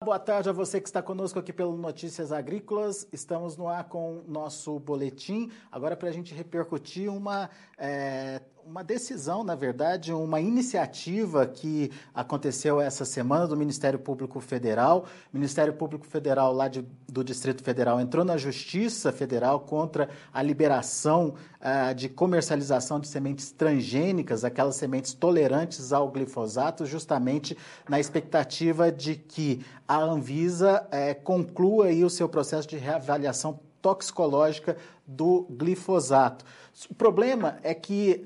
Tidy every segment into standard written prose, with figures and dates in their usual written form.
Boa tarde a você que está conosco aqui pelo Notícias Agrícolas. Estamos no ar com o nosso boletim, agora para a gente repercutir uma decisão, na verdade, uma iniciativa que aconteceu essa semana do Ministério Público Federal. O Ministério Público Federal lá do Distrito Federal entrou na Justiça Federal contra a liberação de comercialização de sementes transgênicas, aquelas sementes tolerantes ao glifosato, justamente na expectativa de que a Anvisa conclua aí o seu processo de reavaliação toxicológica do glifosato. O problema é que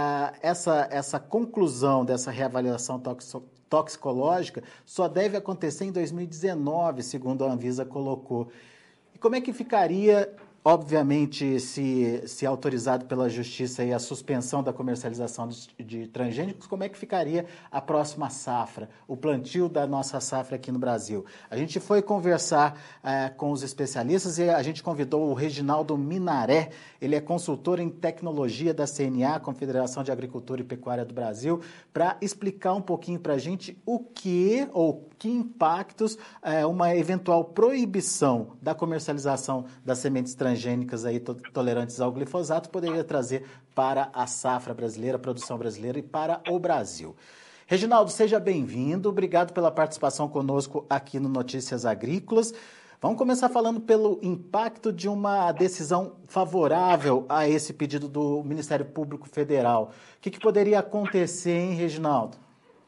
essa conclusão dessa reavaliação toxicológica só deve acontecer em 2019, segundo a Anvisa colocou. E como é que ficaria, obviamente, se autorizado pela Justiça aí a suspensão da comercialização de transgênicos, como é que ficaria a próxima safra, o plantio da nossa safra aqui no Brasil? A gente foi conversar com os especialistas e a gente convidou o Reginaldo Minaré, ele é consultor em tecnologia da CNA, Confederação de Agricultura e Pecuária do Brasil, para explicar um pouquinho para a gente que impactos uma eventual proibição da comercialização das sementes transgênicas aí tolerantes ao glifosato poderia trazer para a safra brasileira, a produção brasileira e para o Brasil. Reginaldo, seja bem-vindo. Obrigado pela participação conosco aqui no Notícias Agrícolas. Vamos começar falando pelo impacto de uma decisão favorável a esse pedido do Ministério Público Federal. O que poderia acontecer, hein, Reginaldo?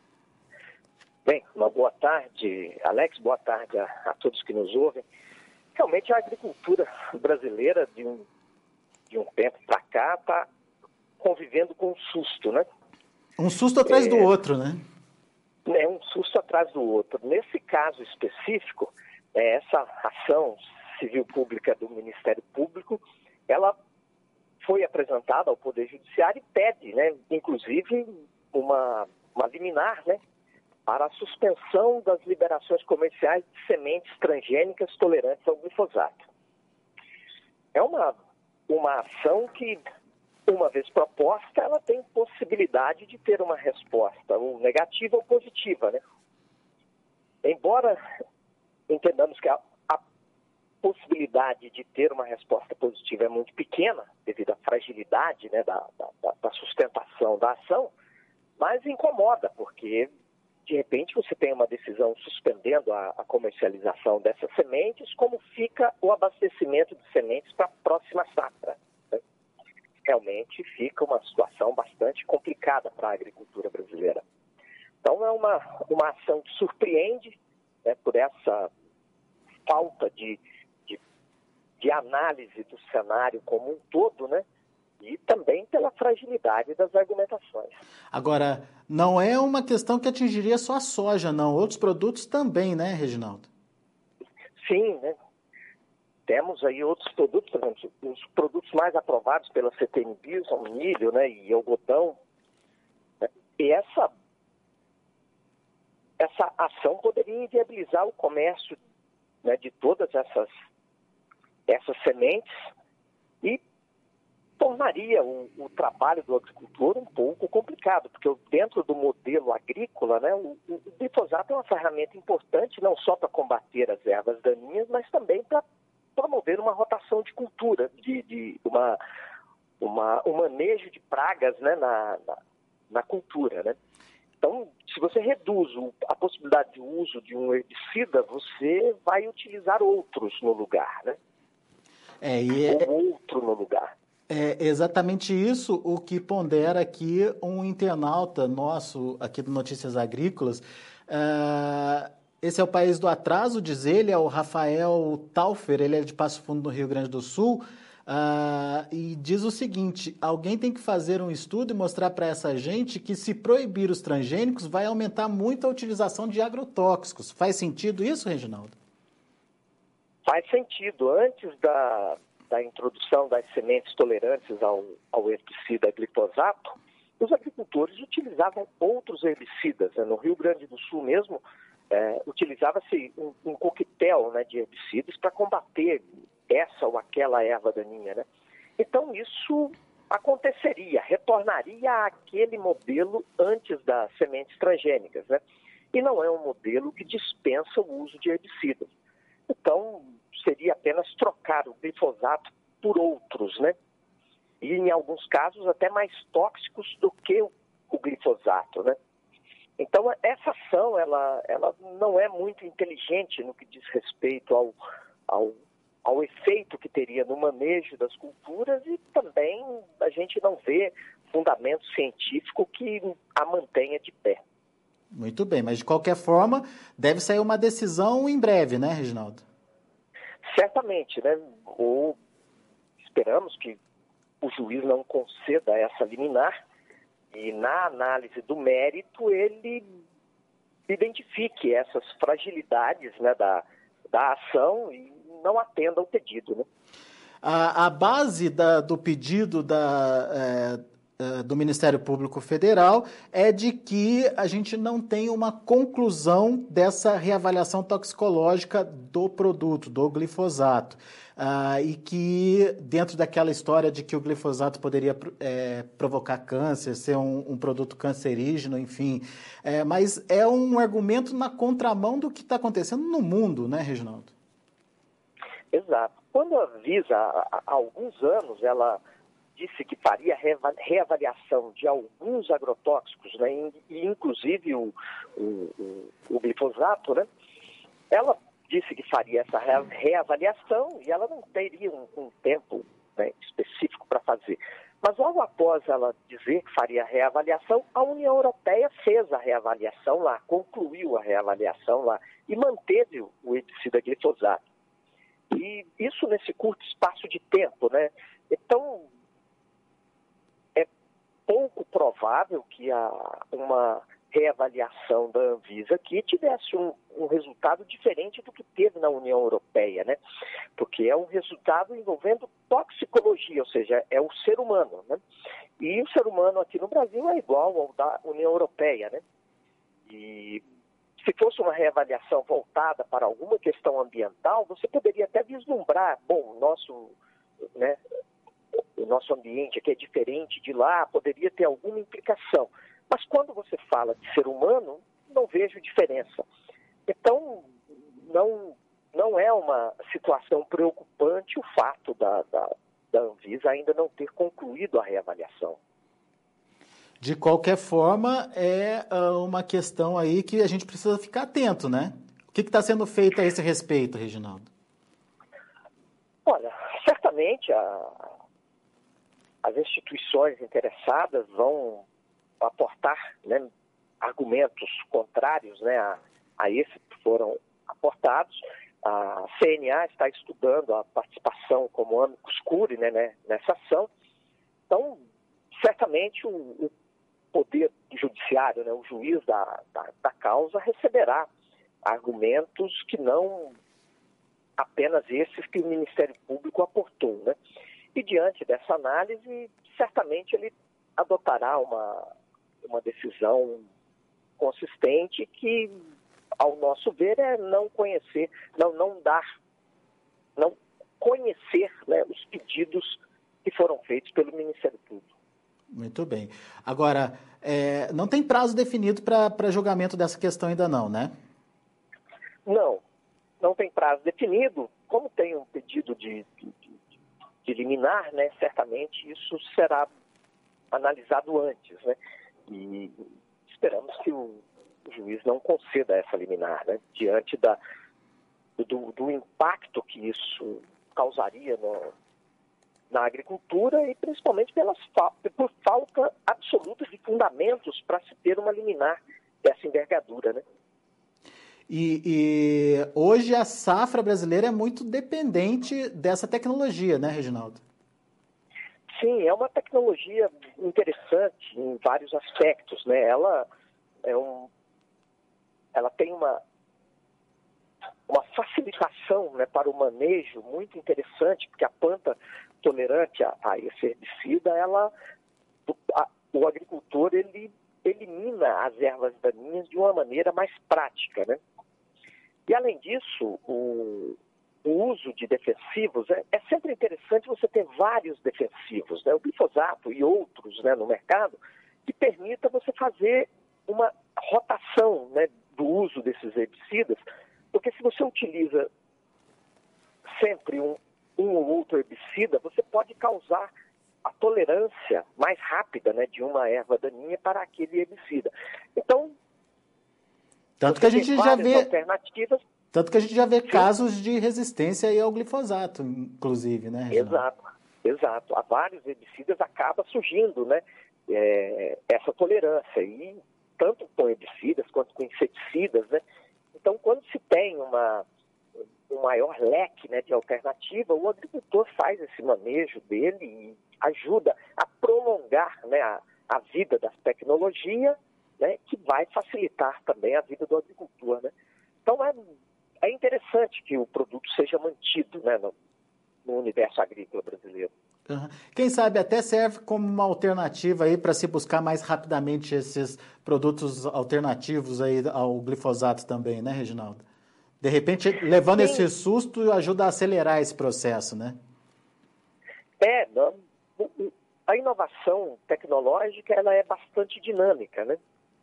Bem, uma boa tarde, Alex, boa tarde a todos que nos ouvem. Realmente a agricultura brasileira de um tempo para cá está convivendo com um susto, né? Um susto atrás do outro, né? É um susto atrás do outro. Nesse caso específico, essa ação civil pública do Ministério Público, ela foi apresentada ao Poder Judiciário e pede, né, inclusive, uma liminar, né, para a suspensão das liberações comerciais de sementes transgênicas tolerantes ao glifosato. É uma ação que, uma vez proposta, ela tem possibilidade de ter uma resposta, ou negativa ou positiva, né? Embora entendamos que a possibilidade de ter uma resposta positiva é muito pequena, devido à fragilidade, né, da sustentação da ação, mas incomoda, porque de repente você tem uma decisão suspendendo a comercialização dessas sementes, como fica o abastecimento de sementes para a próxima safra, né? Realmente fica uma situação bastante complicada para a agricultura brasileira. Então é uma ação que surpreende, né, por essa falta de análise do cenário como um todo, né? E também pela fragilidade das argumentações. Agora, não é uma questão que atingiria só a soja, não. Outros produtos também, né, Reginaldo? Sim, né? Temos aí outros produtos, por exemplo, os produtos mais aprovados pela CTN-Bio são o milho, né, e algodão. Né? E essa ação poderia inviabilizar o comércio, né, de todas essas sementes e tornaria o trabalho do agricultor um pouco complicado, porque dentro do modelo agrícola, né, o glifosato é uma ferramenta importante não só para combater as ervas daninhas, mas também para promover uma rotação de cultura, um manejo de pragas, né, na cultura, né? Então, se você reduz a possibilidade de uso de um herbicida, você vai utilizar outros no lugar, né? Ou outro no lugar. É exatamente isso o que pondera aqui um internauta nosso aqui do Notícias Agrícolas. Esse é o País do Atraso, diz ele, é o Rafael Taufer, ele é de Passo Fundo, no Rio Grande do Sul, e diz o seguinte: alguém tem que fazer um estudo e mostrar para essa gente que se proibir os transgênicos vai aumentar muito a utilização de agrotóxicos. Faz sentido isso, Reginaldo? Faz sentido. Antes da introdução das sementes tolerantes ao herbicida glifosato, os agricultores utilizavam outros herbicidas, né? No Rio Grande do Sul mesmo, utilizava-se um coquetel, né, de herbicidas para combater essa ou aquela erva daninha, né? Então isso aconteceria, retornaria àquele modelo antes das sementes transgênicas, né? e não é um modelo que dispensa o uso de herbicidas. Então, seria apenas trocar o glifosato por outros, né? E em alguns casos até mais tóxicos do que o glifosato, né? Então, essa ação, ela não é muito inteligente no que diz respeito ao efeito que teria no manejo das culturas, e também a gente não vê fundamento científico que a mantenha de pé. Muito bem, mas de qualquer forma, deve sair uma decisão em breve, né, Reginaldo? Certamente, né? Ou esperamos que o juiz não conceda essa liminar e, na análise do mérito, ele identifique essas fragilidades, né, da ação e não atenda ao pedido, né? A base do pedido do Ministério Público Federal é de que a gente não tem uma conclusão dessa reavaliação toxicológica do produto, do glifosato. E que, dentro daquela história de que o glifosato poderia provocar câncer, ser um produto cancerígeno, enfim. Mas é um argumento na contramão do que está acontecendo no mundo, né, Reginaldo? Exato. Quando a Anvisa, há alguns anos, ela disse que faria reavaliação de alguns agrotóxicos, né, e inclusive o glifosato, né, ela disse que faria essa reavaliação e ela não teria um tempo, né, específico para fazer. Mas logo após ela dizer que faria a reavaliação, a União Europeia fez a reavaliação lá, concluiu a reavaliação lá e manteve o herbicida glifosato. E isso nesse curto espaço de tempo, né? Então, é pouco provável que uma reavaliação da Anvisa aqui tivesse um resultado diferente do que teve na União Europeia, né? Porque é um resultado envolvendo toxicologia, ou seja, é o ser humano, né? E o ser humano aqui no Brasil é igual ao da União Europeia, né? E se fosse uma reavaliação voltada para alguma questão ambiental, você poderia até vislumbrar, bom, o nosso ambiente aqui é diferente de lá, poderia ter alguma implicação. Mas quando você fala de ser humano, não vejo diferença. Então, não é uma situação preocupante o fato da Anvisa ainda não ter concluído a reavaliação. De qualquer forma, é uma questão aí que a gente precisa ficar atento, né? O que está sendo feito a esse respeito, Reginaldo? Olha, certamente as instituições interessadas vão aportar, né, argumentos contrários, né, a esses que foram aportados. A CNA está estudando a participação como amicus curiae, né, nessa ação. Então, certamente o Poder Judiciário, né, o juiz da causa, receberá argumentos que não apenas esses que o Ministério Público aportou, né? E diante dessa análise, certamente ele adotará uma decisão consistente que, ao nosso ver, é não conhecer, não conhecer, né, os pedidos que foram feitos pelo Ministério Público. Muito bem. Agora, não tem prazo definido para julgamento dessa questão ainda não, né? Não tem prazo definido. Como tem um pedido de liminar, né, certamente isso será analisado antes, né? E esperamos que o juiz não conceda essa liminar, né, diante do impacto que isso causaria na agricultura e principalmente por falta absoluta de fundamentos para se ter uma liminar dessa envergadura, né? E hoje a safra brasileira é muito dependente dessa tecnologia, né, Reginaldo? Sim, é uma tecnologia interessante em vários aspectos, né? Ela tem uma facilitação, né, para o manejo muito interessante, porque a planta tolerante a esse herbicida, o agricultor ele elimina as ervas daninhas de uma maneira mais prática, né? E além disso, o uso de defensivos é sempre interessante você ter vários defensivos, né? O glifosato e outros, né, no mercado, que permita você fazer uma rotação, né, do uso desses herbicidas, porque se você utiliza sempre um ou outro herbicida, você pode causar a tolerância mais rápida, né, de uma erva daninha para aquele herbicida. Então, tanto que a gente já vê alternativas. Tanto que a gente já vê casos de resistência aí ao glifosato, inclusive, né, Reginaldo? Exato. Há vários herbicidas, acaba surgindo, né, essa tolerância, e tanto com herbicidas quanto com inseticidas, né? Então, quando se tem um maior leque, né, de alternativa, o agricultor faz esse manejo dele e ajuda a prolongar, né, a vida da tecnologia, né, que vai facilitar também a vida do agricultor, né? Então, é interessante que o produto seja mantido, né, no universo agrícola brasileiro. Uhum. Quem sabe até serve como uma alternativa aí para se buscar mais rapidamente esses produtos alternativos aí ao glifosato também, né, Reginaldo? De repente, levando esse susto, ajuda a acelerar esse processo, né? A inovação tecnológica, ela é bastante dinâmica, né?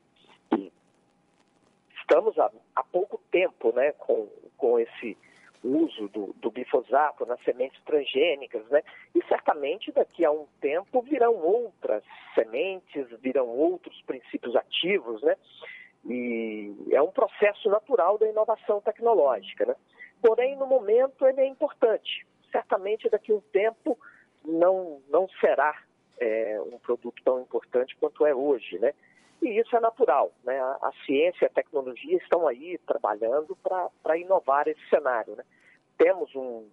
Estamos há pouco tempo, né, com esse uso do glifosato nas sementes transgênicas, né? E certamente daqui a um tempo virão outras sementes, virão outros princípios ativos, né? E é um processo natural da inovação tecnológica, né? Porém, no momento, ele é importante. Certamente daqui a um tempo não será um produto tão importante quanto é hoje, né? E isso é natural, né? A ciência e a tecnologia estão aí trabalhando para inovar esse cenário, né? Temos um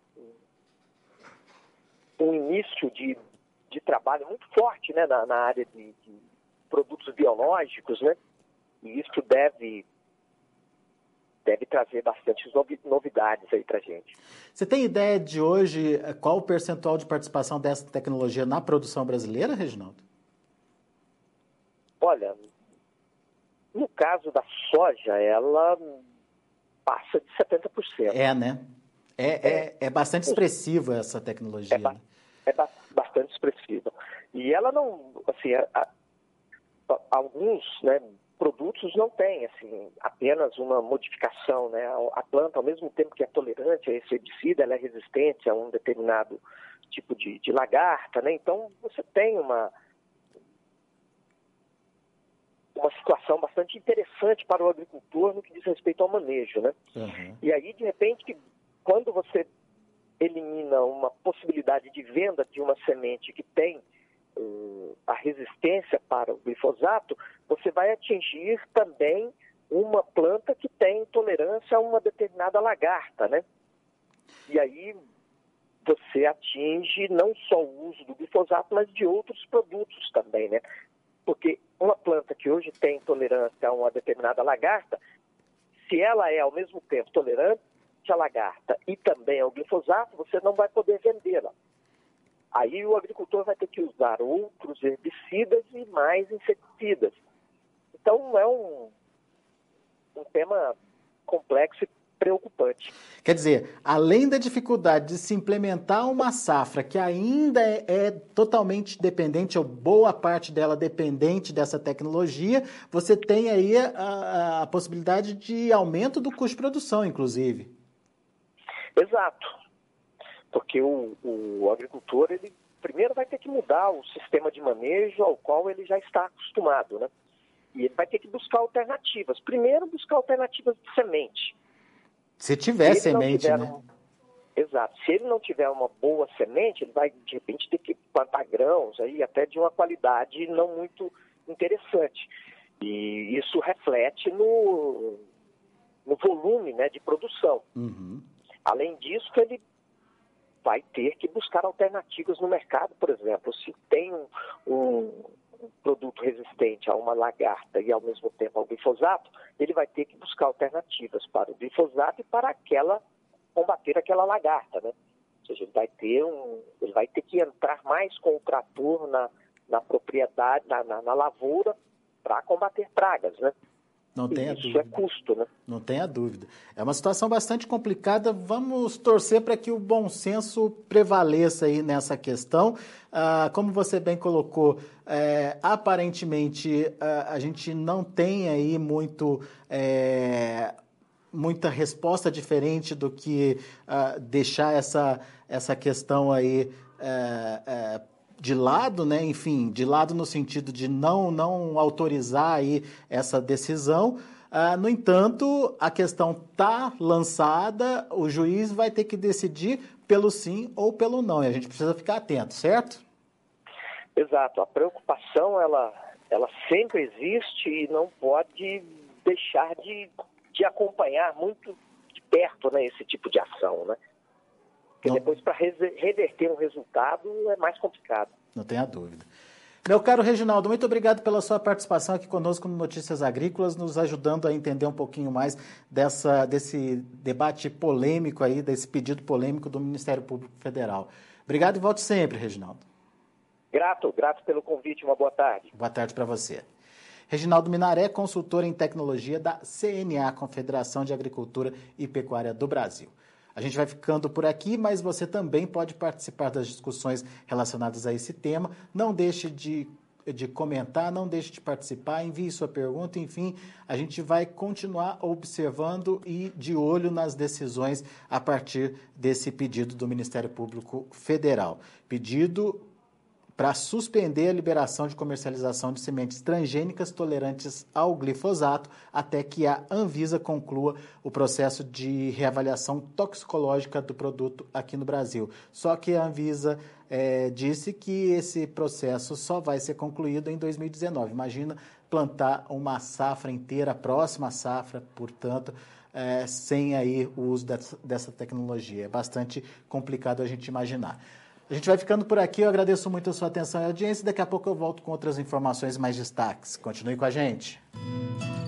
início de trabalho muito forte, né, na área de produtos biológicos, né? E isso deve trazer bastante novidades aí para a gente. Você tem ideia de hoje qual o percentual de participação dessa tecnologia na produção brasileira, Reginaldo? Olha, no caso da soja, ela passa de 70%. Né? É bastante expressiva essa tecnologia. É bastante expressiva. E ela não, assim, alguns, né, produtos não têm, assim, apenas uma modificação, né? A planta, ao mesmo tempo que é tolerante a esse herbicida, ela é resistente a um determinado tipo de lagarta, né? Então, você tem uma situação bastante interessante para o agricultor no que diz respeito ao manejo, né? Uhum. E aí, de repente, quando você elimina uma possibilidade de venda de uma semente que tem a resistência para o glifosato, você vai atingir também uma planta que tem tolerância a uma determinada lagarta, né? E aí você atinge não só o uso do glifosato, mas de outros produtos também, né? Porque uma planta que hoje tem tolerância a uma determinada lagarta, se ela é ao mesmo tempo tolerante à lagarta e também ao glifosato, você não vai poder vendê-la. Aí o agricultor vai ter que usar outros herbicidas e mais inseticidas. Então é um tema complexo e preocupante. Quer dizer, além da dificuldade de se implementar uma safra que ainda é totalmente dependente, ou boa parte dela dependente dessa tecnologia, você tem aí a possibilidade de aumento do custo de produção, inclusive. Exato. Porque o agricultor, ele primeiro vai ter que mudar o sistema de manejo ao qual ele já está acostumado, né? E ele vai ter que buscar alternativas. Primeiro, buscar alternativas de semente. Se tiver semente, né? Exato. Se ele não tiver uma boa semente, ele vai, de repente, ter que plantar grãos aí até de uma qualidade não muito interessante. E isso reflete no volume, né, de produção. Uhum. Além disso, ele vai ter que buscar alternativas no mercado, por exemplo. Se tem um produto resistente a uma lagarta e, ao mesmo tempo, ao glifosato, ele vai ter que buscar alternativas para o glifosato e para combater aquela lagarta, né? Ou seja, ele vai ter que entrar mais com o trator na propriedade, na lavoura, para combater pragas, né? Não tenha isso dúvida. é custo, né? Não tenha dúvida. É uma situação bastante complicada. Vamos torcer para que o bom senso prevaleça aí nessa questão. Como você bem colocou, aparentemente a gente não tem aí muita resposta diferente do que deixar essa questão aí de lado, né? Enfim, de lado no sentido de não autorizar aí essa decisão. No entanto, a questão está lançada, o juiz vai ter que decidir pelo sim ou pelo não, e a gente precisa ficar atento, certo? Exato. A preocupação, ela sempre existe e não pode deixar de acompanhar muito de perto, né, esse tipo de ação, né? Porque depois, para reverter um resultado, é mais complicado. Não tenha dúvida. Meu caro Reginaldo, muito obrigado pela sua participação aqui conosco no Notícias Agrícolas, nos ajudando a entender um pouquinho mais desse debate polêmico aí, desse pedido polêmico do Ministério Público Federal. Obrigado e volte sempre, Reginaldo. Grato pelo convite, uma boa tarde. Boa tarde para você. Reginaldo Minaré, consultor em tecnologia da CNA, Confederação de Agricultura e Pecuária do Brasil. A gente vai ficando por aqui, mas você também pode participar das discussões relacionadas a esse tema. Não deixe de comentar, não deixe de participar, envie sua pergunta, enfim, a gente vai continuar observando e de olho nas decisões a partir desse pedido do Ministério Público Federal. Pedido para suspender a liberação de comercialização de sementes transgênicas tolerantes ao glifosato até que a Anvisa conclua o processo de reavaliação toxicológica do produto aqui no Brasil. Só que a Anvisa disse que esse processo só vai ser concluído em 2019. Imagina plantar uma safra inteira, a próxima safra, portanto, sem aí o uso dessa tecnologia. É bastante complicado a gente imaginar. A gente vai ficando por aqui, eu agradeço muito a sua atenção e audiência. Daqui a pouco eu volto com outras informações mais destaques. Continue com a gente.